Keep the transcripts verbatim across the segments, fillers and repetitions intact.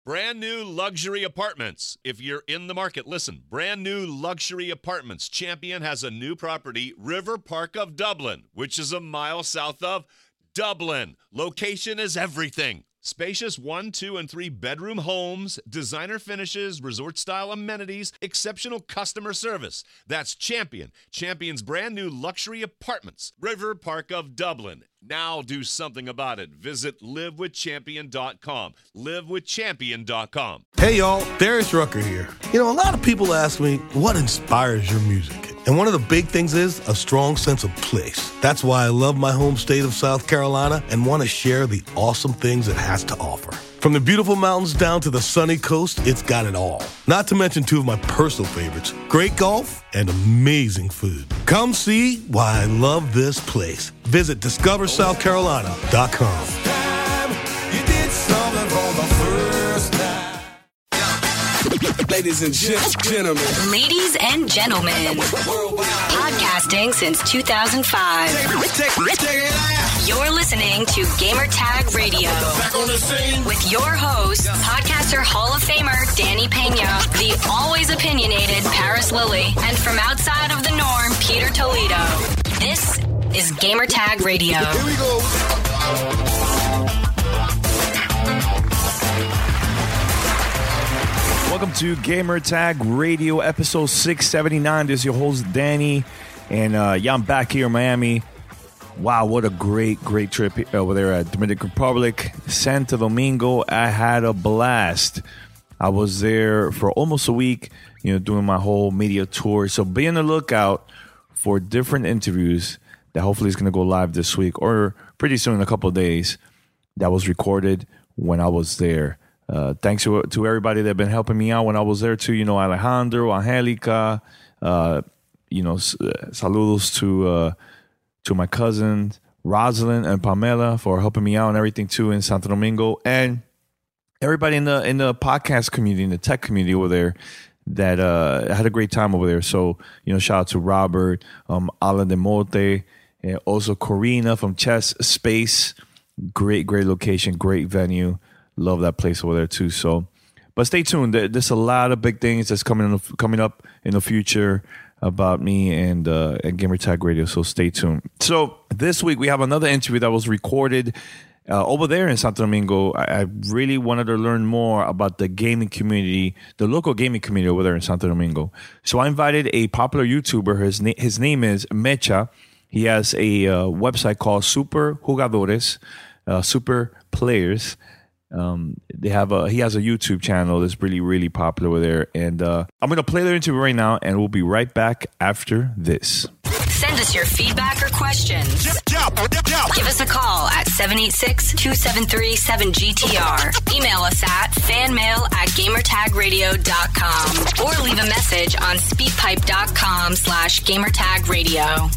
Brand new luxury apartments. If you're in the market, listen. Brand new luxury apartments. Champion has a new property, River Park of Dublin, which is a mile south of Dublin. Location is everything. Spacious one, two, and three bedroom homes, designer finishes, resort-style amenities, exceptional customer service. That's Champion. Champion's brand new luxury apartments. River Park of Dublin. Now do something about it. Visit live with champion dot com. live with champion dot com. Hey, y'all. Darius Rucker here. You know, a lot of people ask me, what inspires your music? And one of the big things is a strong sense of place. That's why I love my home state of South Carolina and want to share the awesome things it has to offer. From the beautiful mountains down to the sunny coast, it's got it all. Not to mention two of my personal favorites, great golf and amazing food. Come see why I love this place. Visit discover south carolina dot com. Ladies and gentlemen. Ladies and gentlemen. Podcasting since two thousand five. You're listening to Gamertag Radio. With your host, podcaster Hall of Famer Danny Pena, the always opinionated Paris Lilly, and from outside of the norm, Peter Toledo. This is Gamertag Radio. Here we go. Welcome to Gamertag Radio, episode six seventy-nine. This is your host, Danny. And uh, yeah, I'm back here in Miami. Wow, what a great, great trip over there at Dominican Republic, Santo Domingo. I had a blast. I was there for almost a week, you know, doing my whole media tour. So be on the lookout for different interviews that hopefully is going to go live this week or pretty soon in a couple of days that was recorded when I was there. Uh, thanks to, to everybody that been helping me out when I was there too. You know, Alejandro, Angelica, uh, you know, saludos to uh, to my cousins, Rosalind and Pamela for helping me out and everything too in Santo Domingo, and everybody in the in the podcast community, in the tech community over there that uh, had a great time over there. So, you know, shout out to Robert, um, Alan de Mote, and also Corina from Chess Space. Great, great location, great venue. Love that place over there too. So, but stay tuned. There's a lot of big things that's coming in, coming up in the future about me and uh, and Gamertag Radio. So stay tuned. So this week we have another interview that was recorded uh, over there in Santo Domingo. I, I really wanted to learn more about the gaming community, the local gaming community over there in Santo Domingo. So I invited a popular YouTuber. His na- his name is Mecha. He has a uh, website called Super Jugadores, uh, Super Players. Um, they have a he has a YouTube channel that's really, really popular over there. And uh, I'm going to play their interview right now, and we'll be right back after this. Send us your feedback or questions. Give us a call at seven eight six, two seven three, seven G T R. Email us at fanmail at gamertagradio dot com or leave a message on speakpipe.com slash gamertagradio.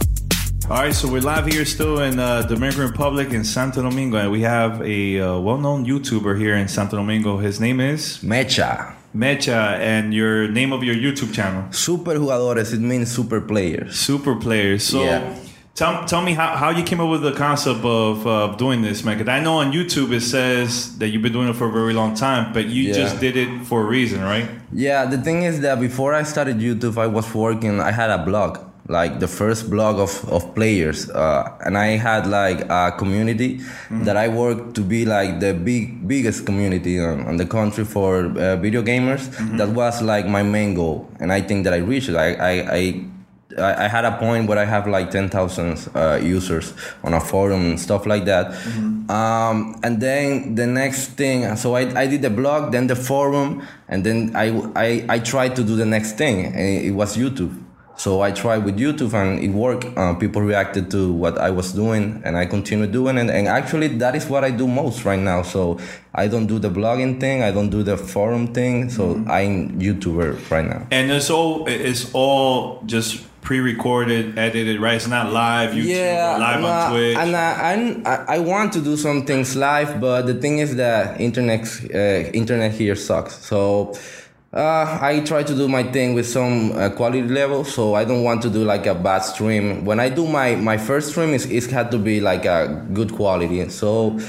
All right, so we're live here still in uh, Dominican Republic in Santo Domingo, and we have a uh, well-known YouTuber here in Santo Domingo. His name is Mecha. Mecha, and your name of your YouTube channel? Super Jugadores. It means super players. Super players. So yeah. tell, tell me how, how you came up with the concept of uh, doing this, man. Because I know on YouTube it says that you've been doing it for a very long time, but you yeah. just did it for a reason, right? Yeah, the thing is that before I started YouTube, I was working, I had a blog. Like the first blog of, of players. Uh, and I had like a community mm-hmm. that I worked to be like the big biggest community on, on the country for uh, video gamers. Mm-hmm. That was like my main goal. And I think that I reached it. I I, I, I had a point where I have like ten thousand uh, users on a forum and stuff like that. Mm-hmm. Um, and then the next thing, so I, I did the blog, then the forum, and then I, I, I tried to do the next thing, and it was YouTube. So I tried with YouTube and it worked. Uh, people reacted to what I was doing and I continue doing it. And actually that is what I do most right now. So I don't do the blogging thing. I don't do the forum thing. So mm-hmm. I'm YouTuber right now. And it's all, it's all just pre-recorded, edited, right? It's not live YouTube yeah, or live no, on Twitch. And I, I, I want to do some things live, but the thing is that internet, uh, internet here sucks. So... Uh, I try to do my thing with some uh, quality level, so I don't want to do like a bad stream. When I do my, my first stream, it's, it had to be like a good quality. So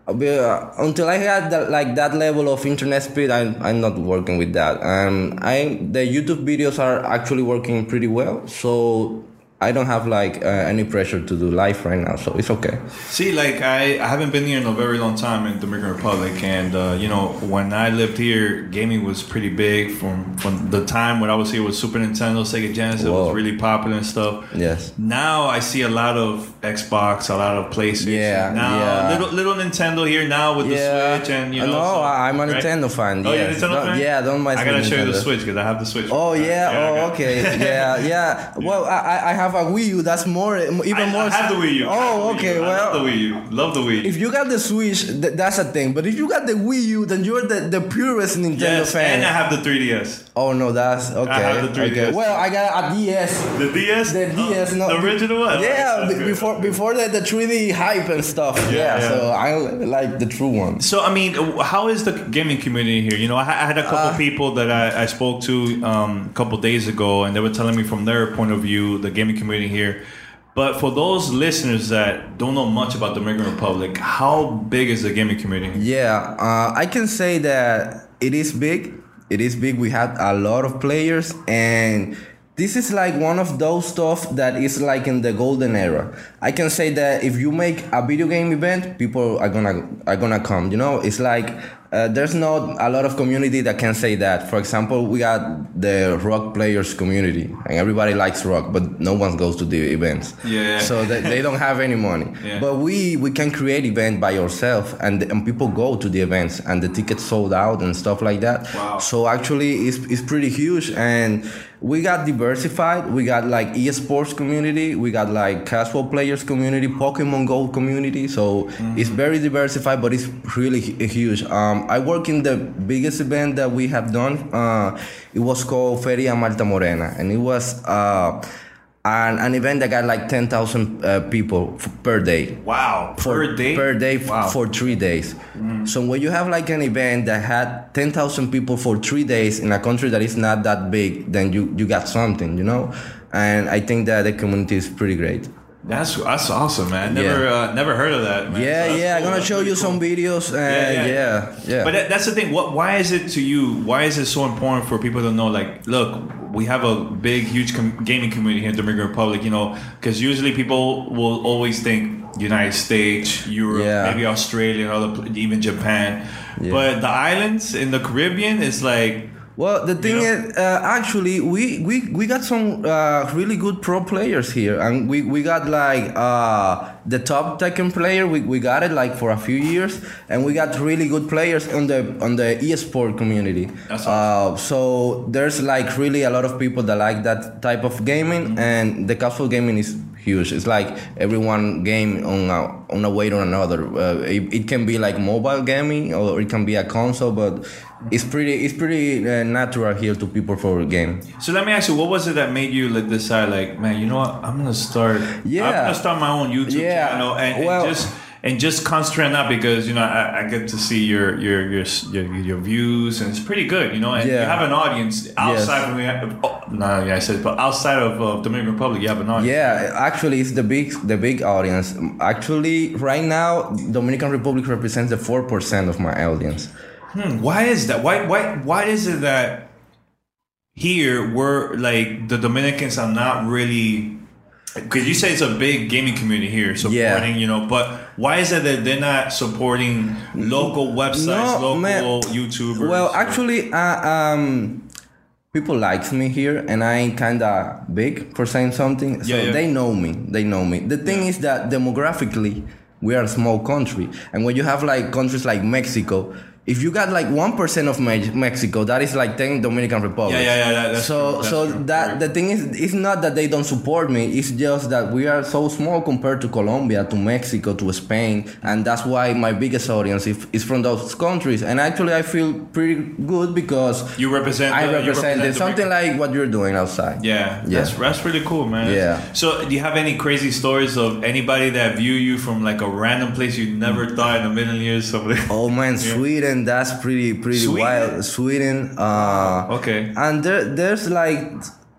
Uh, until I had that, like that level of internet speed, I'm I'm not working with that. Um, I the YouTube videos are actually working pretty well, so I don't have like uh, any pressure to do live right now, so it's okay. See, like I, I haven't been here in a very long time in Dominican Republic, and uh, you know, when I lived here, gaming was pretty big. From from the time when I was here with Super Nintendo, Sega Genesis, it was really popular and stuff. Yes. Now I see a lot of Xbox, a lot of PlayStation. Yeah. Now yeah. little little Nintendo here now with yeah. the Switch, and you know. No, so, I'm a right? Nintendo fan. Oh, yes. you're a Nintendo don't, fan? Yeah, don't mind. I gotta show Nintendo. you the Switch because I have the Switch. Oh yeah. yeah oh okay. yeah. Yeah. Well, I I have a Wii U. That's more even I, more. I have the Wii U. Oh, okay. I Well, love the Wii U. Love the Wii U. If you got the Switch, th- that's a thing. But if you got the Wii U, then you're the, the purest Nintendo yes, fan. and I have the three D S. Oh no, that's okay. I have the three D S. Okay. Well, I got a D S. The D S. The D S, oh, no, the original one. Yeah, That's b- good. before before the, the three D hype and stuff. Yeah, Yeah, yeah. so I like the true one. So I mean, how is the gaming community here? You know, I, I had a couple Uh, people that I, I spoke to um, a couple days ago, and they were telling me from their point of view the gaming community here. But for those listeners that don't know much about the Dominican Republic, how big is the gaming community? Yeah, uh, I can say that it is big. It is big. We had a lot of players, and this is like one of those stuff that is like in the golden era. I can say that if you make a video game event, people are gonna are gonna come. You know, it's like uh, there's not a lot of community that can say that. For example, we got the rock players community, and everybody likes rock, but no one goes to the events. Yeah. So they, they don't have any money. Yeah. But we we can create event by yourself, and and people go to the events, and the tickets sold out and stuff like that. Wow. So actually, it's it's pretty huge, and we got diversified. We got like esports community. We got like casual players community, Pokemon Go community. So mm-hmm. it's very diversified, but it's really hu- huge. Um, I work in the biggest event that we have done. Uh, it was called Feria Malta Morena, and it was uh, an, an event that got like ten thousand uh, people f- per day. Wow. For, per day? Per day f- wow. for three days. Mm. So when you have like an event that had ten thousand people for three days in a country that is not that big, then you, you got something, you know? And I think that the community is pretty great. That's that's awesome, man. Never Yeah. uh, never heard of that, man. Yeah, So that's yeah. cool. I'm gonna That's show really you cool. some videos. Uh, Yeah, yeah, yeah. yeah, yeah. But that, that's the thing. What? Why is it to you? Why is it so important for people to know? Like, look, we have a big, huge com- gaming community here in the Dominican Republic. You know, because usually people will always think United States, Europe, Yeah. maybe Australia, other, pl- even Japan. Yeah. But the islands in the Caribbean is like. Well, the thing know? is, uh, actually, we, we, we got some uh, really good pro players here, and we, we got like uh, the top Tekken player. We, we got it like for a few years, and we got really good players on the on the eSport community. That's awesome. Uh, so there's like really a lot of people that like that type of gaming, mm-hmm. and the casual gaming is huge. It's like everyone game on a, on a way or another. Uh, it, it can be like mobile gaming, or it can be a console, but it's pretty it's pretty uh, natural here to people for a game. So let me ask you, what was it that made you like decide, like, man, you know what, I'm gonna start. Yeah. I'm gonna start my own YouTube Yeah. channel and, Well- and just and just concentrate on that because you know I, I get to see your your, your your your views and it's pretty good, you know, and Yeah. you have an audience outside of the oh, no, yeah, I said, but outside of uh, Dominican Republic, you have an audience. Yeah, actually, it's the big the big audience. Actually, right now, Dominican Republic represents the four percent of my audience. Hmm, why is that? Why why why is it that here we're like the Dominicans are not really, because you say it's a big gaming community here supporting, Yeah. you know, but why is it that they're not supporting local websites, No, local man. YouTubers? Well, actually, uh, um, people likes me here, and I ain't kinda big for saying something, so Yeah, yeah. they know me. They know me. The thing is that demographically, we are a small country, and when you have like countries like Mexico. If you got like one percent of Me- Mexico, that is like ten Dominican Republic. Yeah, yeah, yeah, that- that's so, true, that's so true. that Right. the thing is, it's not that they don't support me. It's just that we are so small compared to Colombia, to Mexico, to Spain, and that's why my biggest audience is, is from those countries. And actually, I feel pretty good because you represent. I the- you represented represent something Dominican- like what you're doing outside. Yeah, Yeah. that's that's really cool, man. Yeah. So, do you have any crazy stories of anybody that view you from like a random place you never thought in a million years? Somebody. Oh man, Yeah. Sweden, that's pretty pretty Sweden? wild. Sweden, uh, Okay. and there there's like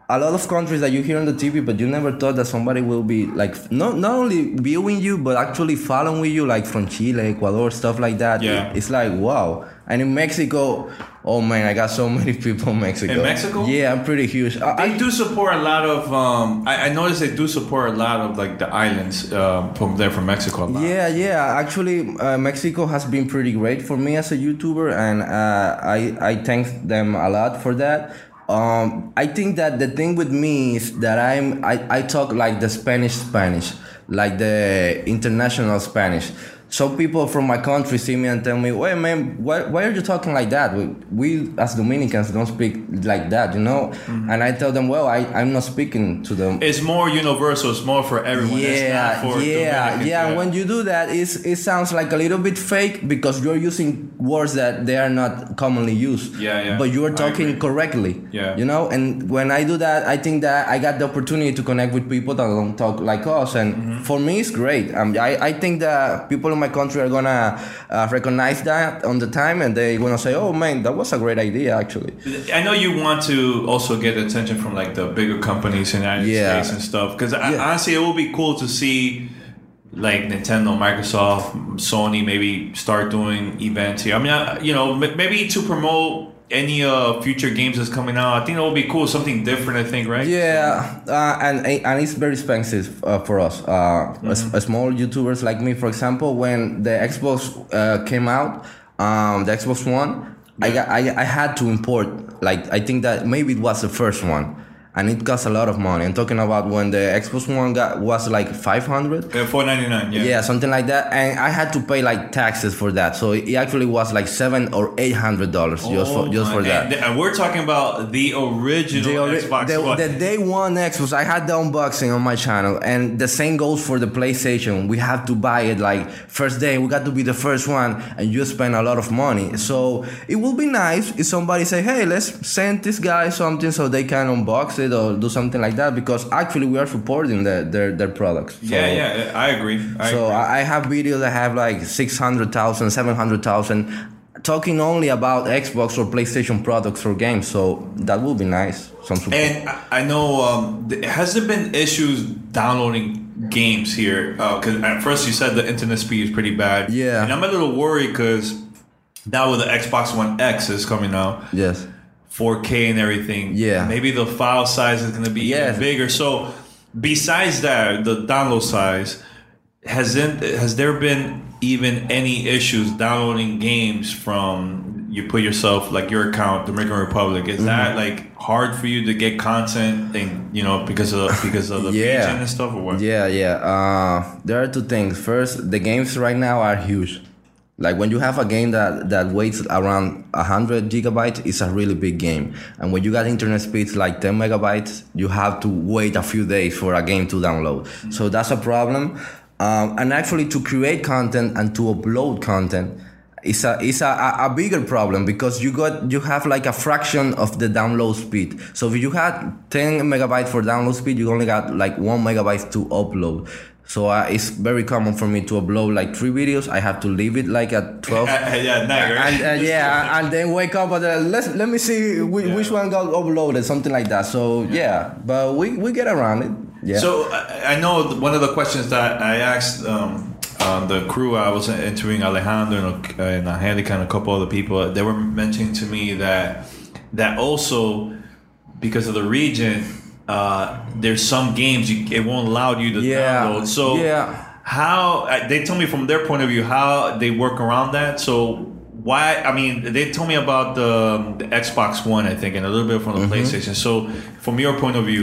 a lot of countries that you hear on the T V, but you never thought that somebody will be like not not only viewing you, but actually following you, like from Chile, Ecuador, stuff like that. Yeah. It's like wow. And in Mexico, oh man, I got so many people in Mexico. In Mexico? Yeah, I'm pretty huge. I, They I, do support a lot of. Um, I, I noticed they do support a lot of like the islands uh, from there from Mexico. A lot. Yeah, yeah. Actually, uh, Mexico has been pretty great for me as a YouTuber, and uh, I I thank them a lot for that. Um, I think that the thing with me is that I'm I, I talk like the Spanish Spanish, like the international Spanish. Some people from my country see me and tell me, "Wait, man, why, why are you talking like that? We, we as Dominicans don't speak like that, you know." Mm-hmm. And I tell them, "Well, I I'm not speaking to them." It's more universal. It's more for everyone. Yeah, it's not for yeah, Dominicans. yeah. When you do that, it's, it sounds like a little bit fake because you're using words that they are not commonly used. Yeah, yeah. But you are talking correctly. Yeah. You know, and when I do that, I think that I got the opportunity to connect with people that don't talk like us, and mm-hmm. for me, it's great. Um, I I think that people in my country are gonna uh, recognize that on the time, and they're gonna say, "Oh man, that was a great idea." Actually, I know you want to also get attention from like the bigger companies in the United Yeah. States and stuff. Because Yeah. honestly, it would be cool to see like Nintendo, Microsoft, Sony maybe start doing events here. I mean, I, you know, m- maybe to promote any uh, future games that's coming out. I think that would be cool. Something different, I think, right? Yeah, uh, and and it's very expensive uh, for us. Uh, mm-hmm. a, a small YouTubers like me, for example, when the Xbox uh, came out, um, the Xbox One, I, got, I I had to import. Like I think that maybe it was the first one. And it costs a lot of money. I'm talking about when the Xbox One got was like five hundred. Yeah, four ninety-nine. Yeah. Yeah, something like that. And I had to pay like taxes for that, so it actually was like seven or eight hundred dollars just for just for that. And, and we're talking about the original The, ori- Xbox the, One. the day one Xbox, I had the unboxing on my channel, and the same goes for the PlayStation. We have to buy it like first day. We got to be the first one, and you spend a lot of money. So it will be nice if somebody say, "Hey, let's send this guy something so they can unbox it or do something like that," because actually we are supporting the, their their products. So, yeah, yeah, I agree. I so agree. I have videos that have like six hundred thousand, seven hundred thousand, talking only about Xbox or PlayStation products or games. So that would be nice. Some support. And I know, um, th- has there been issues downloading games here? Because uh, at first you said the internet speed is pretty bad. Yeah. And I'm a little worried because now with the Xbox One X is coming out. Yes. four K and everything. Yeah. Maybe the file size is going to be Yes. even bigger. So besides that, the download size, hasn't has there been even any issues downloading games from you put yourself like your account, Dominican Republic? Is mm-hmm. that like hard for you to get content and you know because of because of the yeah. region and stuff or what? Yeah, yeah. Uh, there are two things. First, the games right now are huge. Like when you have a game that, that weighs around one hundred gigabytes, it's a really big game. And when you got internet speeds like ten megabytes, you have to wait a few days for a game to download. Mm-hmm. So that's a problem. Um, and actually to create content and to upload content is a is a, a bigger problem because you got you have like a fraction of the download speed. So if you had ten megabytes for download speed, you only got like one megabyte to upload. So uh, it's very common for me to upload like three videos. I have to leave it like at twelve. yeah, night, right? And uh, yeah, and then wake up and uh, let's let me see which, yeah. which one got uploaded, something like that. So yeah, yeah but we, we get around it. Yeah. So I, I know one of the questions that I asked um, uh, the crew, I was interviewing Alejandro and, uh, and Angelica and a couple other people. They were mentioning to me that that also because of the region. Uh, there's some games you, it won't allow you to yeah. download. So yeah. how they told me from their point of view how they work around that. So why? I mean, they told me about the, the Xbox One, I think, and a little bit from the mm-hmm. PlayStation. So from your point of view,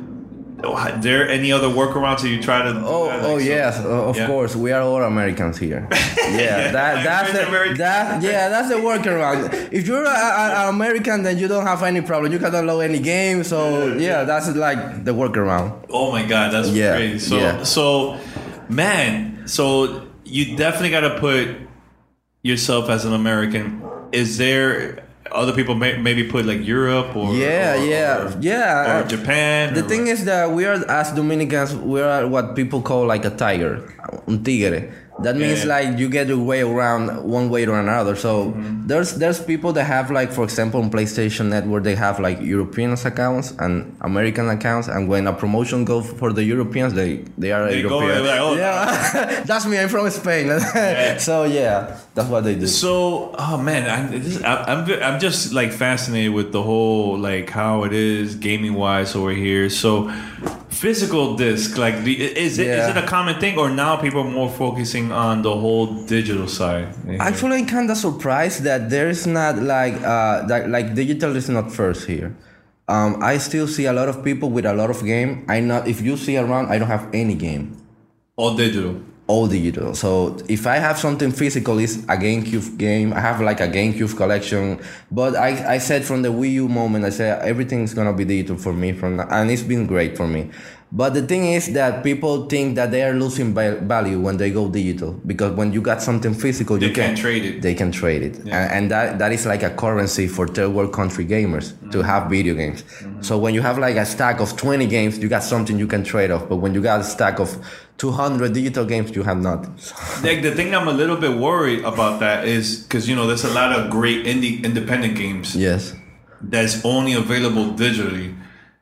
is there any other workarounds that you try to? Oh, like, oh so, yes, of yeah. course. We are all Americans here. Yeah, yeah that that's the, that yeah that's the workaround. If you're an American, then you don't have any problem. You can download any game. So yeah, yeah that's like the workaround. Oh my God, that's yeah. crazy. So yeah. so, man, so you definitely got to put yourself as an American. Is there? Other people may, maybe put like Europe or yeah, or, yeah, or, yeah, or Japan. The or thing what? is that we are as Dominicans, we are what people call like a tiger, un tigre. That means Yeah. like you get your way around one way or another. So mm-hmm. there's there's people that have like, for example, on PlayStation Network, they have like European accounts and American accounts, and when a promotion goes for the Europeans, they they are They go, European. they're like, oh, yeah, that's me. I'm from Spain. Yeah. So yeah, that's what they do. So, oh man, I, this, I, I'm I'm just like fascinated with the whole like how it is gaming wise over here. So, physical disc, like, the, is it Yeah. is it a common thing, or now people are more focusing on the whole digital side? Actually, I'm kind of surprised that there's not like uh that like digital is not first here. Um, I still see a lot of people with a lot of game. I not if you see around, I don't have any game. All digital. All digital. So if I have something physical, it's a GameCube game. I have like a GameCube collection. But I, I said from the Wii U moment, I said everything's gonna be digital for me from now, and it's been great for me. But the thing is that people think that they are losing value when they go digital, because when you got something physical, They you can can't trade it. They can trade it, Yeah. and, and that that is like a currency for third world country gamers mm-hmm. to have video games. Mm-hmm. So when you have like a stack of twenty games, you got something you can trade off. But when you got a stack of two hundred digital games, you have nothing. Like, the thing I'm a little bit worried about that is because, you know, there's a lot of great indie independent games Yes. that's only available digitally,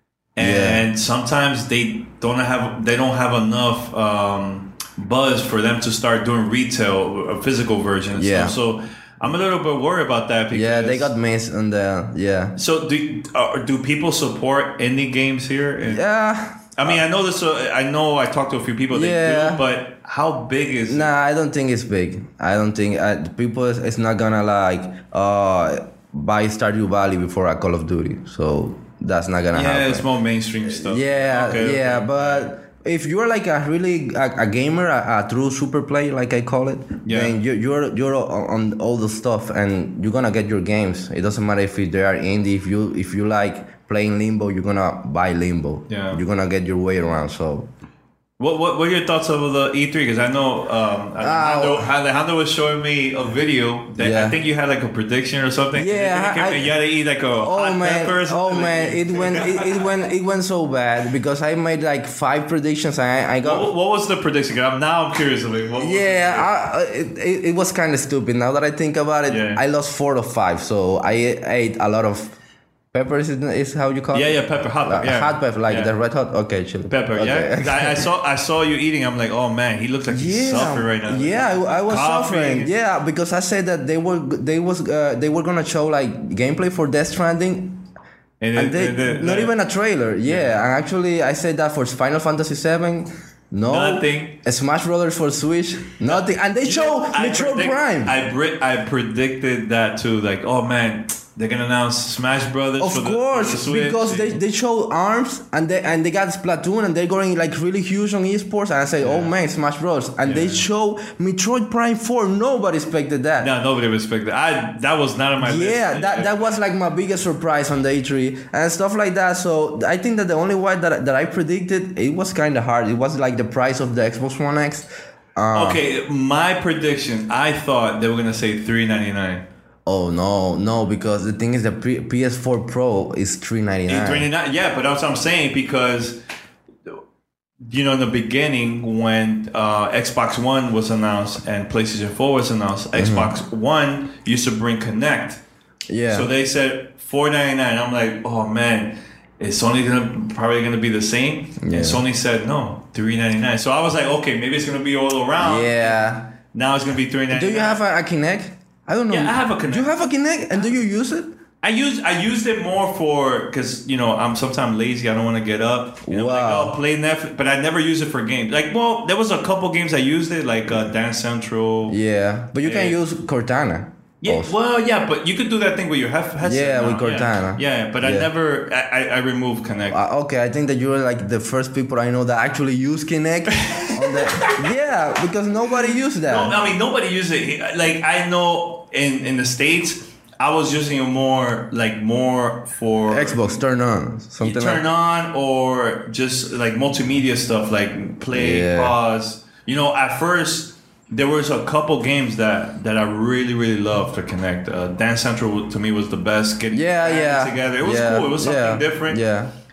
and Yeah. sometimes they don't have they don't have enough um, buzz for them to start doing retail, a physical version. And Yeah. stuff. So I'm a little bit worried about that. Because, Yeah, they got missed on the yeah. So do uh, do people support indie games here? And, Yeah. I mean, I know this. Uh, I know I talked to a few people that Yeah. do, but how big is? it? Nah, I don't think it's big. I don't think uh, people. is- It's not gonna like uh buy Stardew Valley before a Call of Duty. So that's not gonna Yeah, happen. it's more mainstream stuff. Yeah, Okay, yeah, okay. but if you're like a really a, a gamer, a, a true super player, like I call it, Yeah. then you, you're you're on on all the stuff, and you're gonna get your games. It doesn't matter if they are indie. If you if you like playing Limbo, you're gonna buy Limbo. Yeah. You're gonna get your way around. So What, what what are your thoughts of the E three? Because I know um, Alejandro, Oh. Alejandro was showing me a video that Yeah. I think you had like a prediction or something. Yeah, you, I- you had to eat like a Oh hot man! pepper or Oh something. man! It went. It, it went. It went so bad because I made like five predictions. And I, I got. What, what was the prediction? 'Cause I'm now I'm curious of it. What was Yeah, I, it, it, it was kind of stupid. Now that I think about it, Yeah. I lost four of five. So I ate a lot of peppers. Is, is how you call Yeah, it? yeah, pepper, hot pepper, Uh, yeah. hot pepper, like Yeah. the red hot. Okay, chili pepper? Okay. Yeah, I, I saw I saw you eating. I'm like, oh man, he looks like he's Yeah, suffering right now. yeah, I, I was Coughing. suffering. Yeah, because I said that they were they was uh, they were gonna show like gameplay for Death Stranding, And, and it- they, and it- not like, even a trailer. Yeah, and actually I said that for Final Fantasy seven. No, Nothing. Smash Brothers for Switch, nothing, and they You show know, I Metroid predict- Prime. I pre- I predicted that too. Like, oh man, they're gonna announce Smash Brothers. Of for the, course, for the Switch. because they, they show ARMS and they and they got Splatoon and they're going like really huge on esports, and I say, oh man, Smash Bros. And they Yeah. show Metroid Prime four. Nobody expected that. No, nobody respected. I that was not on my list. Yeah, that, that was like my biggest surprise on the E three and stuff like that. So I think that the only one that that I predicted, it was kind of hard. It was like the price of the Xbox One X. Uh, Okay, my prediction. I thought they were gonna say three ninety nine. Oh no, no, because the thing is the P- P S four Pro is three ninety nine. Three ninety nine. Yeah, but that's what I'm saying because you know in the beginning when uh, Xbox One was announced and PlayStation four was announced, Mm-hmm. Xbox One used to bring Connect. Yeah. So they said four ninety nine. I'm like, oh man, is Sony gonna probably gonna be the same? Yeah. And Sony said no, three ninety nine. So I was like, okay, maybe it's gonna be all around. Yeah. Now it's gonna be three ninety nine. Do you have a, a Kinect? I don't know. Yeah, I have a Kinect. Do you have a Kinect and do you use it? I use I used it more for because you know I'm sometimes lazy. I don't want to get up. And I'm like, Wow. oh, play Netflix, but I never use it for games. Like, well, there was a couple games I used it, like uh, Dance Central. Yeah, but you can Yeah. use Cortana. Yeah, also. well, yeah, but you could do that thing with your hef- headset. Yeah, now, with Cortana. Yeah, yeah but I Yeah. never. I, I, I removed Connect. Uh, okay, I think that you're like the first people I know that actually use Kinect. on the, yeah, because nobody used that. no, I mean nobody uses it. Like I know in in the States, I was using it more like more for Xbox turn on you something turn like. on or just like multimedia stuff like play, Yeah. pause. You know, at first there was a couple games that that I really really loved to connect. Uh, Dance Central to me was the best. Getting Yeah, family yeah. together. It was yeah, cool. It was something yeah, different. Yeah.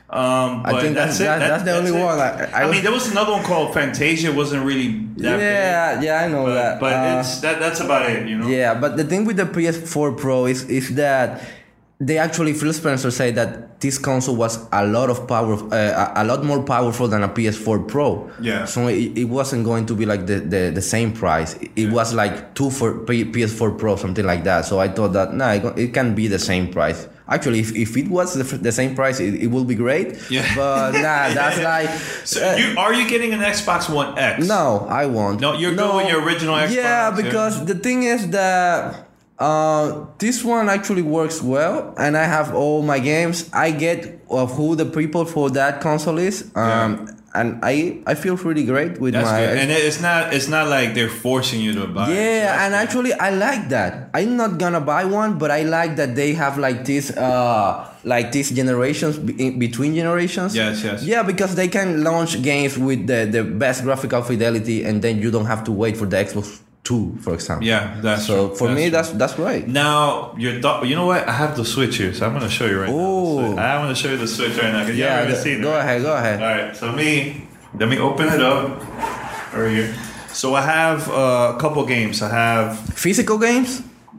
Um, but I think that's that's, it. that, That- that's the only it. one. I, I, I mean, there was another one called Fantasia. It wasn't really that yeah, big. yeah, I know But, that. but Uh, it's that. That's about it, you know. Yeah, but the thing with the P S four Pro is is that they actually, Phil Spencer said that this console was a lot of power, uh, a lot more powerful than a P S four Pro. Yeah. So it, it wasn't going to be like the, the, the same price. It yeah. was like two for P S four Pro, something like that. So I thought that nah, it, it can be the same price. Actually, if, if it was the, the same price, it, it will be great. Yeah. But nah, that's like. So uh, you are you getting an Xbox One X? No, I won't. No, you're going with your original Xbox. Yeah, because yeah. the thing is that. Uh, this one actually works well, and I have all my games. I get of who the people for that console is, um, yeah. and I I feel pretty great with That's my. Good. And it's not it's not like they're forcing you to buy. Yeah, it, so and good. actually I like that. I'm not gonna buy one, but I like that they have like this uh like these generations in between generations. Yes, yes. Yeah, because they can launch games with the the best graphical fidelity, and then you don't have to wait for the Xbox Two, for example. Yeah, that's so true. for that's me true. that's that's great. Now your th- you know what? I have the Switch here, so I'm gonna show you right Ooh. now. I want to show you the Switch right now because you Yeah, haven't the, seen it. go right? ahead, go ahead. All right, so me, let me open it up right here. So I have uh, a couple games. I have. Physical games?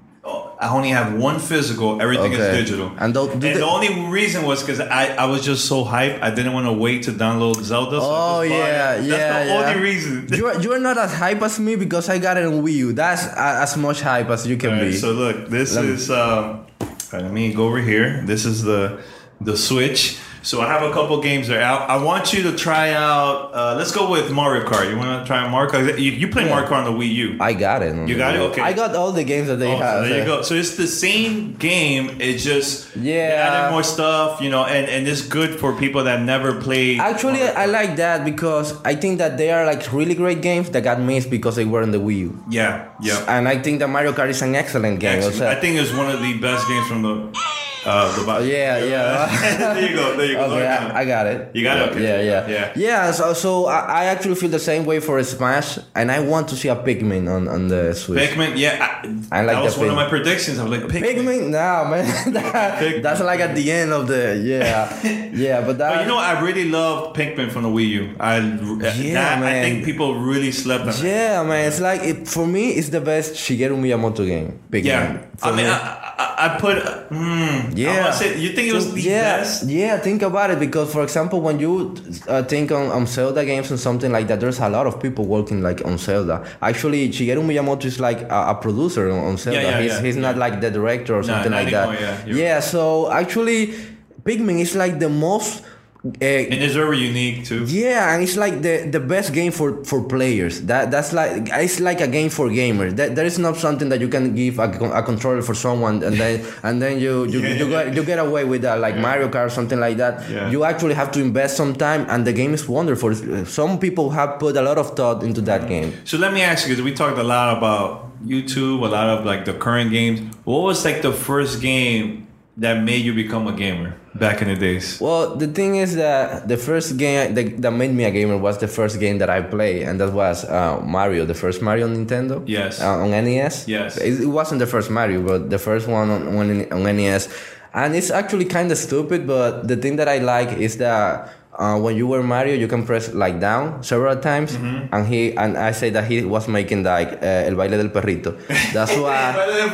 I only have one physical. Everything Okay. is digital. And, do, do and they, the only reason was because I, I was just so hyped. I didn't want to wait to download Zelda. So oh I just bought yeah, it. yeah, That's the yeah. only reason. You're you're not as hype as me because I got it on Wii U. That's uh, as much hype as you can All right, be. so look, this Let me- is. Um, all right, let me go over here. This is the the Switch. So I have a couple games there. I, I want you to try out. Uh, let's go with Mario Kart. You want to try Mario Kart? You, you play Yeah. Mario Kart on the Wii U. I got it. on You the got Wii it? U. Okay. I got all the games that they Oh, have. so there you so- go. So it's the same game. It's just Yeah. they added more stuff, you know, and, and it's good for people that never played. Actually, Mario Kart. I like that because I think that they are like really great games that got missed because they were on the Wii U. Yeah, yeah. And I think that Mario Kart is an excellent game. Excellent. also. I think it's one of the best games from the. Uh, the Oh, yeah, yeah. there you go. There you go. Okay, Look I, I got it. You got it? Okay. Yeah, yeah, Yeah. Yeah. So, so I, I actually feel the same way for Smash, and I want to see a Pikmin on, on the Switch. Pikmin, yeah. I, I like that was the one of Pikmin. my predictions. I was like, Pikmin. Pikmin? Nah, man. That- Pikmin. That's like at the end of the yeah, yeah. But that But you know, I really love Pikmin from the Wii U. I, Yeah, that, I man. think people really slept on it. yeah, man. It's like it for me. It's the best Shigeru Miyamoto game. Pikmin. Yeah. For I mean, me. I, I, I put. Hmm, Yeah. I wanna say, you think it was the yeah, best? Yeah, think about it because, for example, when you uh, think on, on Zelda games and something like that, there's a lot of people working like on Zelda. Actually, Shigeru Miyamoto is like a, a producer on, on Zelda. Yeah, yeah, he's yeah, he's yeah. not like the director or No, something not like anymore, that. yeah, you're yeah. So actually, Pikmin is like the most. Uh, And it's very unique too. Yeah, and it's like the, the best game for, for players. That that's like it's like a game for gamers. That there is not something that you can give a, con- a controller for someone and then and then you you, Yeah. you, get, you get away with that like Mario Kart or something like that. Yeah. You actually have to invest some time, and the game is wonderful. Some people have put a lot of thought into that game. So let me ask you, because we talked a lot about YouTube, a lot of like the current games. What was like the first game that made you become a gamer back in the days? Well, the thing is that the first game that, that made me a gamer was the first game that I played, and that was uh, Mario, the first Mario on Nintendo. Yes. Uh, on N E S. Yes. It, it wasn't the first Mario, but the first one on, on, on N E S. And it's actually kind of stupid, but the thing that I like is that uh, when you were Mario, you can press like down several times, Mm-hmm. and he and I say that he was making like uh, el baile del perrito. That's why.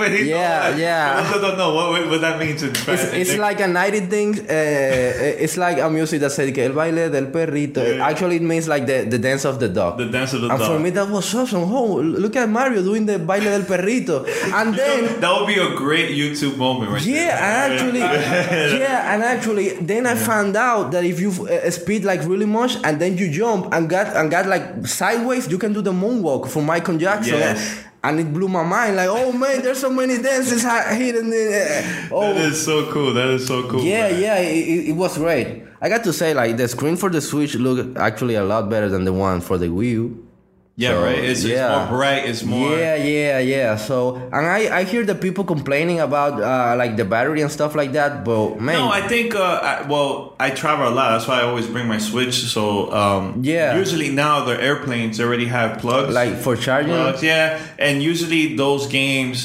Yeah, yeah. I don't know what what that means. In It's, it's like a nighty thing. Uh, it's like a music that says que el baile del perrito. Yeah. Actually, it means like the, the dance of the dog. the dance of the and dog. for me, that was awesome. Oh, look at Mario doing the baile del perrito. And You know, then, that would be a great YouTube moment, right? yeah, and actually, yeah, and actually, then I found out that if you uh, speed like really much and then you jump and got and got like sideways, you can do the moonwalk for Michael Jackson. Yes. And it blew my mind. Like, oh man, there's so many dances hi- hidden there. Oh, That is so cool. That is so cool. yeah, man. yeah, it, it- it was great. I got to say, like, the screen for the Switch looked actually a lot better than the one for the Wii U. Yeah, So, right. It's, yeah. it's more bright. It's more. Yeah, yeah, yeah. So, and I, I hear the people complaining about uh, like the battery and stuff like that, but man, No, I think. Uh, I, well, I travel a lot. That's why I always bring my Switch. So um, Yeah. Usually now the airplanes already have plugs. like for charging, plugs, yeah. And usually those games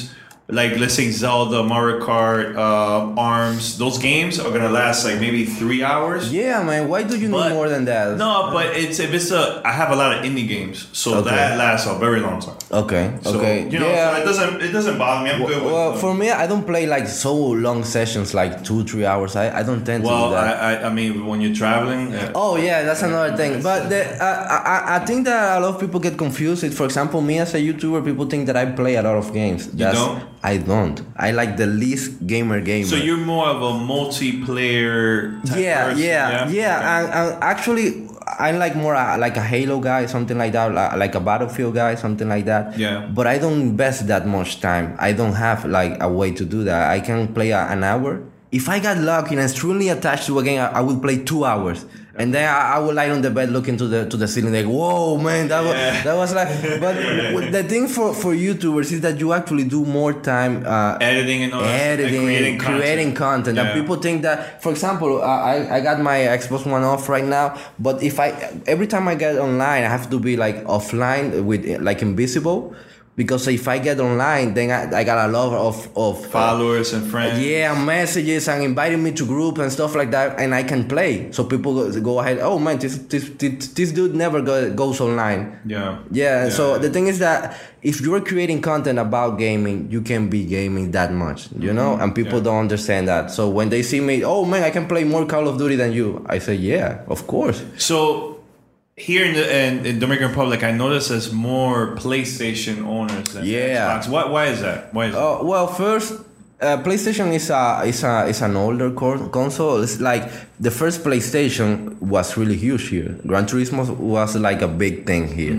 like let's say Zelda, Mario Kart, uh, ARMS, those games are gonna last like maybe three hours. Yeah, man. Why do you But- need more than that? No, but it's if it's a I have a lot of indie games, so Okay. that lasts a very long time. Okay. So, okay. You know, yeah. so it doesn't it doesn't bother me. I'm good with Well, uh, for me, I don't play like so long sessions, like two, three hours. I, I don't tend to Well, do that. I, I I mean when you're traveling. Uh, Oh yeah, that's another thing. But the, uh, I I think that a lot of people get confused. It, for example, me as a YouTuber, people think that I play a lot of games. You don't? I don't. I like the least gamer gamer. So you're more of a multiplayer. Type yeah, person, yeah, yeah, Okay. And, and actually, I like more uh, like a Halo guy, something like that, li- like a Battlefield guy, something like that. Yeah. But I don't invest that much time. I don't have like a way to do that. I can play a, an hour. If I got lucky and extremely attached to a game, I, I will play two hours. And then I, I will lie on the bed looking to the to the ceiling like, whoa, man, that was that was like. But the thing for, for YouTubers is that you actually do more time uh, Editing and all that, editing, and creating content. creating content. Yeah. And people think that, for example, uh, I I got my Xbox One off right now, but if I every time I get online, I have to be like offline with like invisible. Because if I get online, then I, I got a lot of of Followers and friends. yeah, messages and inviting me to groups and stuff like that, and I can play. So people go, go ahead. Oh man, this this this, this dude never go, goes online. Yeah. Yeah. Yeah. So the thing is that if you're creating content about gaming, you can be gaming that much, you know, and people Yeah. don't understand that. So when they see me, oh man, I can play more Call of Duty than you. I say, yeah, of course. So here in the in, in Dominican Republic, I notice there's more PlayStation owners than Yeah. Xbox. Why, why is that? Why is that? Uh, well, first, uh, PlayStation is a is a is an older co- console. It's like the first PlayStation was really huge here. Gran Turismo was like a big thing here,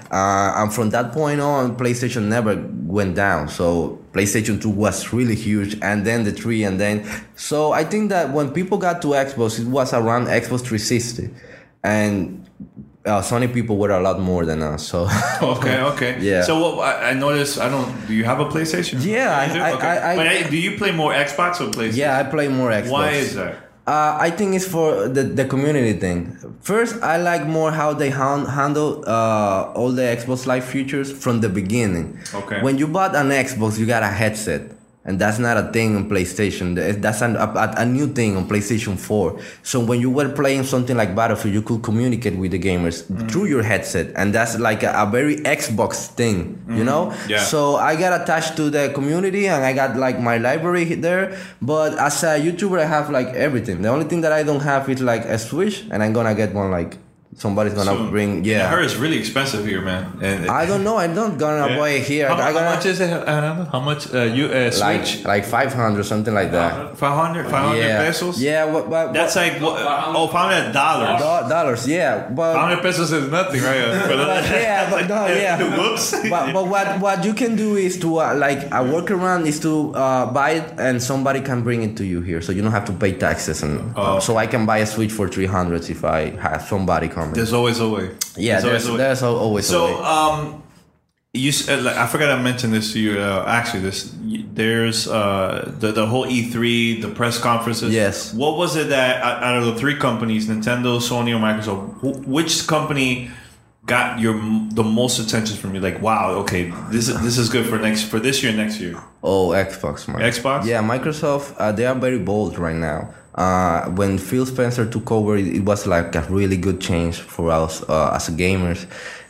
uh, and from that point on, PlayStation never went down. So PlayStation two was really huge, and then the three, and then so I think that when people got to Xbox, it was around Xbox three sixty, and uh, Sony people were a lot more than us. So Okay, okay. Yeah. So what I, I noticed, I don't. Do you have a PlayStation? Yeah, I- You do? I- Okay. I- I- but I, do you play more Xbox or PlayStation? yeah, I play more Xbox. Why is that? Uh, I think it's for the, the community thing. First, I like more how they han- handle uh, all the Xbox Live features from the beginning. Okay. When you bought an Xbox, you got a headset. And that's not a thing on PlayStation. That's an, a, a new thing on PlayStation four. So when you were playing something like Battlefield, you could communicate with the gamers mm-hmm. through your headset. And that's like a, a very Xbox thing, mm-hmm. you know? Yeah. So I got attached to the community and I got like my library there. But as a YouTuber, I have like everything. The only thing that I don't have is like a Switch, and I'm gonna get one like somebody's gonna So, bring. Yeah. I heard it's really expensive here, man. And I don't know. I'm not gonna Yeah. buy it here. How, I how gotta, much is it? Uh, how much? Uh, you uh, like Switch? like five hundred, something like that. Five hundred, five hundred yeah. pesos. Yeah, but, but That's like what, oh, five hundred dollars. do- dollars. Yeah, but Five hundred pesos is nothing, right? but yeah, but no, yeah. Whoops. But, but what what you can do is to uh, like a workaround is to uh, buy it and somebody can bring it to you here, so you don't have to pay taxes. And Oh. so I can buy a Switch for three hundred if I have somebody coming. There's always a way. yeah, There's there's always a way. there's al- always a So, way. um, you s- uh, like, I forgot to mention this to you. Uh, actually, this y- there's uh the the whole E three, the press conferences. Yes. What was it that out out of the three companies, Nintendo, Sony, or Microsoft, wh- which company got your m- the most attention from you? Like, wow, okay, this is this is good for next for this year, next year. Oh, Xbox, man. Xbox? Yeah, Microsoft. Uh, they are very bold right now. Uh, when Phil Spencer took over, it, it was like a really good change for us uh, as gamers.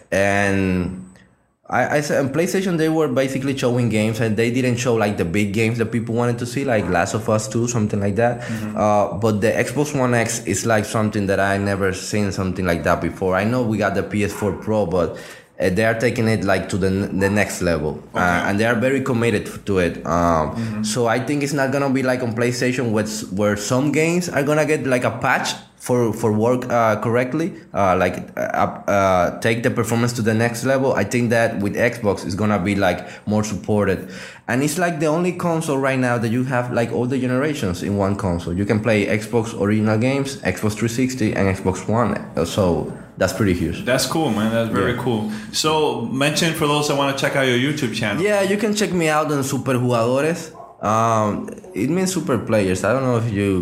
And I, I said on PlayStation, they were basically showing games, and they didn't show like the big games that people wanted to see, like Last of Us two, something like that. Mm-hmm. Uh, but the Xbox One X is like something that I never seen something like that before. I know we got the P S four Pro, but uh, they are taking it like to the the next level, uh, and they are very committed to it. Um, Mm-hmm. So I think it's not gonna be like on PlayStation, where where some games are gonna get like a patch for for work uh, correctly, uh, like uh, uh, take the performance to the next level. I think that with Xbox, it's gonna be like more supported, and it's like the only console right now that you have like all the generations in one console. You can play Xbox original games, Xbox three sixty, and Xbox One. So that's pretty huge. That's cool, man. That's very Yeah. cool. So, mention for those that want to check out your YouTube channel. Yeah, you can check me out on Super Jugadores. Um, it means super players. I don't know if you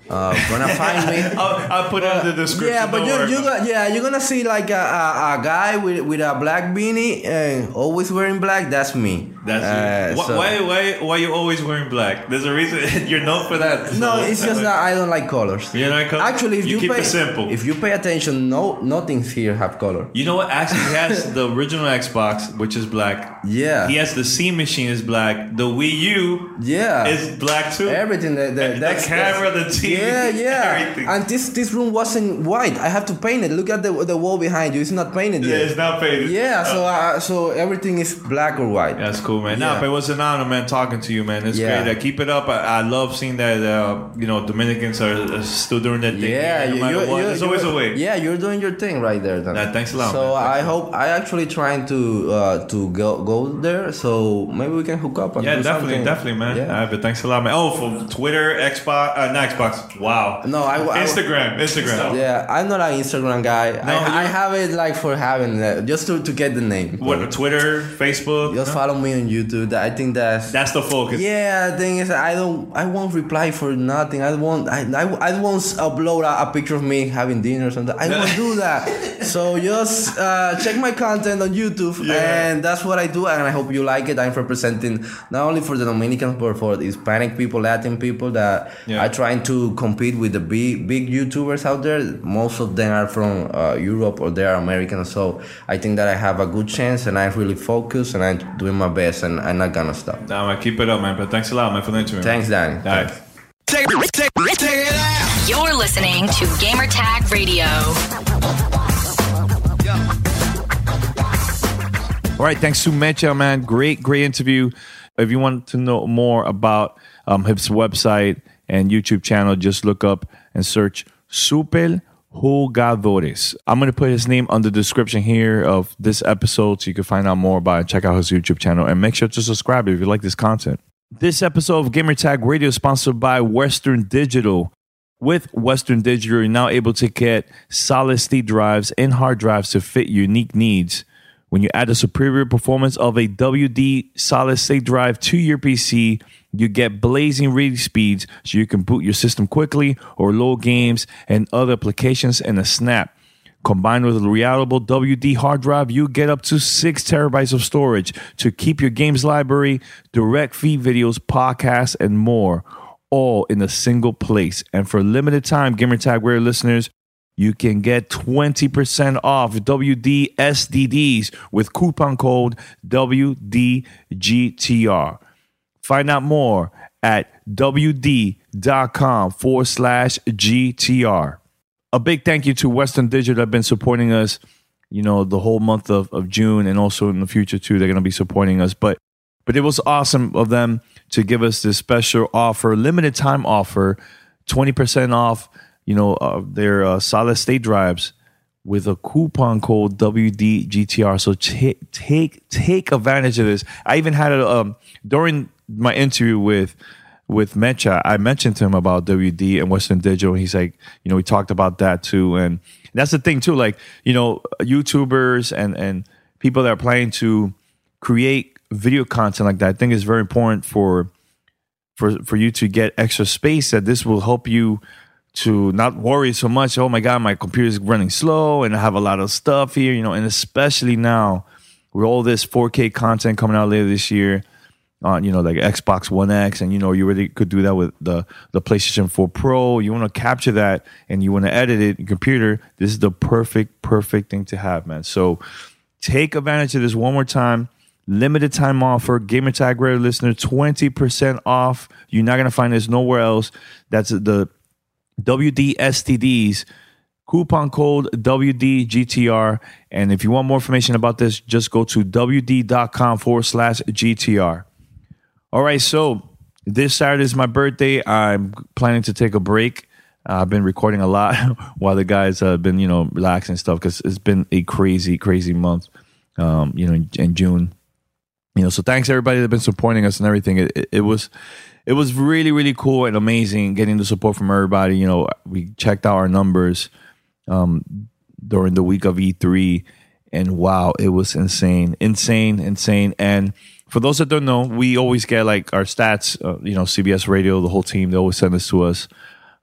Uh, gonna find me. I'll, I'll put it in the description. Yeah, but you, you got, yeah, you're gonna see like a, a, a guy with with a black beanie and always wearing black. That's me. That's uh, you. so. Why why why are you always wearing black? There's a reason you're known for that. So. No, it's just that I don't like colors. You know, color? Actually, if you, you, keep pay, it simple. If you pay attention, no, nothing here have color. You know what? Actually, he has the original Xbox, which is black. Yeah. He has the C machine is black. The Wii U. Yeah. Is black too. Everything. The, the, the camera, the T V. Yeah, yeah. Everything. And this this room wasn't white. I have to paint it. Look at the the wall behind you. It's not painted Yeah, yet. it's not painted. Yeah. So uh, so everything is black or white. That's cool, man. Yeah. Nah, but it was an honor, man, talking to you, man. It's Yeah. great. Uh, keep it up. I, I love seeing that, uh, you know, Dominicans are uh, still doing their thing. Yeah, no you- matter you- what. you- There's always you're- a way. Yeah, you're doing your thing right there. Then. Yeah, thanks a lot, So man. Thanks I a lot. hope I actually trying to uh, to go go there. So maybe we can hook up. And Yeah, do definitely, something. definitely, man. Yeah. Uh, but thanks a lot, man. Oh, for Twitter, Xbox, uh, not Xbox. Wow. No, I, I Instagram, Instagram. Yeah, I'm not an Instagram guy. No, I, I you're- have it like for having uh, just to, to get the name. What? Twitter, Facebook. Just No? follow me on YouTube. I think that's That's the focus. yeah. The thing is, I don't. I won't reply for nothing. I won't. I. I, I won't upload a, a picture of me having dinner or something. I won't do that. So just uh, check my content on YouTube, Yeah. and that's what I do. And I hope you like it. I'm representing not only for the Dominicans but for the Hispanic people, Latin people that Yeah. are trying to compete with the big big YouTubers out there. Most of them are from uh, Europe or they are American. So I think that I have a good chance, and I'm really focused, and I'm doing my best, and I'm not gonna stop. Nah, man, keep it up, man. But thanks a lot, man, for the interview. Thanks, Danny. All right. Take, take, take it out. You're listening to Gamertag Radio. All right, thanks to Mecha, man. Great, great interview. If you want to know more about um, his website and YouTube channel, just look up and search Super Jugadores. I'm going to put his name on the description here of this episode so you can find out more about it. Check out his YouTube channel and make sure to subscribe if you like this content. This episode of Gamertag Radio is sponsored by Western Digital. With Western Digital, you're now able to get solid state drives and hard drives to fit your unique needs. When you add the superior performance of a W D solid state drive to your P C, you get blazing read speeds so you can boot your system quickly or load games and other applications in a snap. Combined with a reliable W D hard drive, you get up to six terabytes of storage to keep your games library, direct feed videos, podcasts, and more, all in a single place. And for a limited time, Gamertag Radio listeners, you can get twenty percent off W D S D Ds with coupon code W D G T R. Find out more at wd.com forward slash GTR. A big thank you to Western Digital that have been supporting us, you know, the whole month of, of June and also in the future too. They're going to be supporting us. But but it was awesome of them to give us this special offer, limited time offer, twenty percent off, you know, uh, their uh, solid state drives with a coupon code W D G T R. So t- take take advantage of this. I even had a um, during my interview with with Mecha, I mentioned to him about W D and Western Digital. And he's like, you know, we talked about that too, and that's the thing too. Like, you know, YouTubers and and people that are planning to create video content like that, I think it's very important for for for you to get extra space. That this will help you to not worry so much. Oh my God, my computer is running slow and I have a lot of stuff here, you know, and especially now with all this four K content coming out later this year on, you know, like Xbox One X, and, you know, you really could do that with the, the PlayStation four Pro. You want to capture that and you want to edit it in your computer. This is the perfect, perfect thing to have, man. So take advantage of this one more time. Limited time offer. Gamertag Radio listener, twenty percent off. You're not going to find this nowhere else. That's the W D S T Ds, coupon code W D G T R. And if you want more information about this, just go to wd.com forward slash GTR. All right, so this Saturday is my birthday. I'm planning to take a break. Uh, I've been recording a lot while the guys have been, you know, relaxing and stuff, because it's been a crazy, crazy month, um, you know, in, in June. You know, so thanks everybody that's been supporting us and everything. It, it, it was... It was really, really cool and amazing getting the support from everybody. You know, we checked out our numbers um, during the week of E three, and wow, it was insane, insane, insane. And for those that don't know, we always get like our stats, uh, you know, C B S Radio, the whole team, they always send this to us.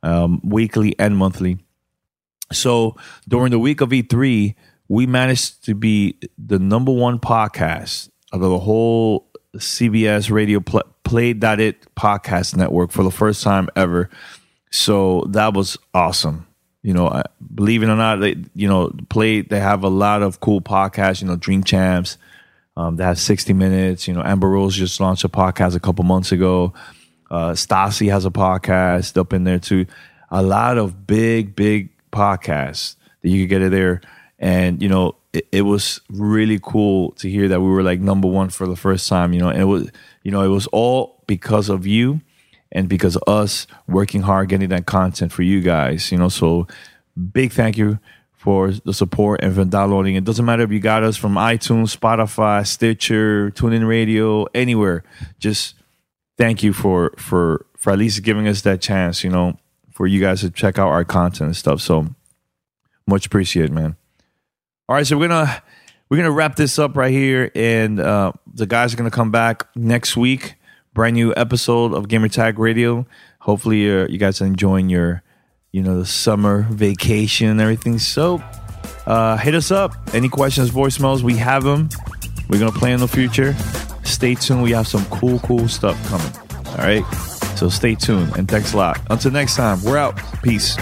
um, weekly and monthly. So during the week of E three, we managed to be the number one podcast of the whole C B S Radio Play, Play.it podcast network for the first time ever. So that was awesome. You know, I, believe it or not, they, you know, Play, they have a lot of cool podcasts, you know, Dream Champs. Um, they have sixty minutes. You know, Amber Rose just launched a podcast a couple months ago. Uh, Stassi has a podcast up in there too. A lot of big, big podcasts that you could get it there. And, you know, it, it was really cool to hear that we were like number one for the first time, you know, and it was, you know, it was all because of you and because of us working hard, getting that content for you guys, you know, so big thank you for the support and for downloading. It doesn't matter if you got us from iTunes, Spotify, Stitcher, TuneIn Radio, anywhere. Just thank you for for for at least giving us that chance, you know, for you guys to check out our content and stuff. So much appreciated, man. All right, so we're gonna we're gonna wrap this up right here, and uh, the guys are gonna come back next week. Brand new episode of Gamertag Radio. Hopefully, uh, you guys are enjoying your, you know, the summer vacation and everything. So, uh, hit us up. Any questions, voicemails? We have them. We're gonna play in the future. Stay tuned. We have some cool, cool stuff coming. All right. So stay tuned and thanks a lot. Until next time, we're out. Peace.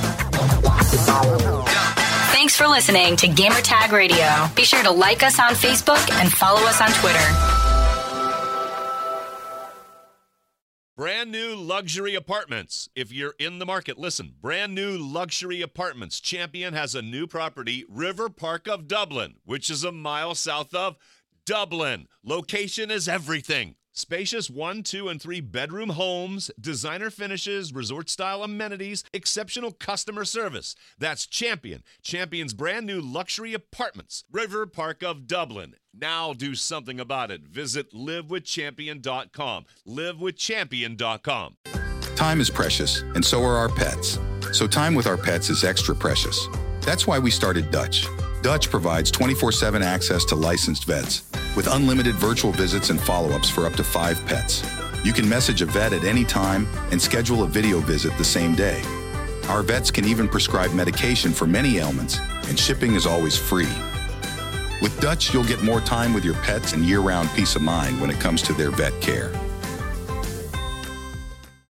Thanks for listening to Gamertag Radio. Be sure to like us on Facebook and follow us on Twitter. Brand new luxury apartments. If you're in the market, listen. Brand new luxury apartments. Champion has a new property, River Park of Dublin, which is a mile south of Dublin. Location is everything. Spacious one, two, and three bedroom homes, designer finishes, resort-style amenities, exceptional customer service. That's Champion. Champion's brand new luxury apartments, River Park of Dublin. Now do something about it. Visit live with champion dot com. live with champion dot com. Time is precious, and so are our pets. So time with our pets is extra precious. That's why we started Dutch. Dutch provides twenty-four seven access to licensed vets with unlimited virtual visits and follow-ups for up to five pets. You can message a vet at any time and schedule a video visit the same day. Our vets can even prescribe medication for many ailments, and shipping is always free. With Dutch, you'll get more time with your pets and year-round peace of mind when it comes to their vet care.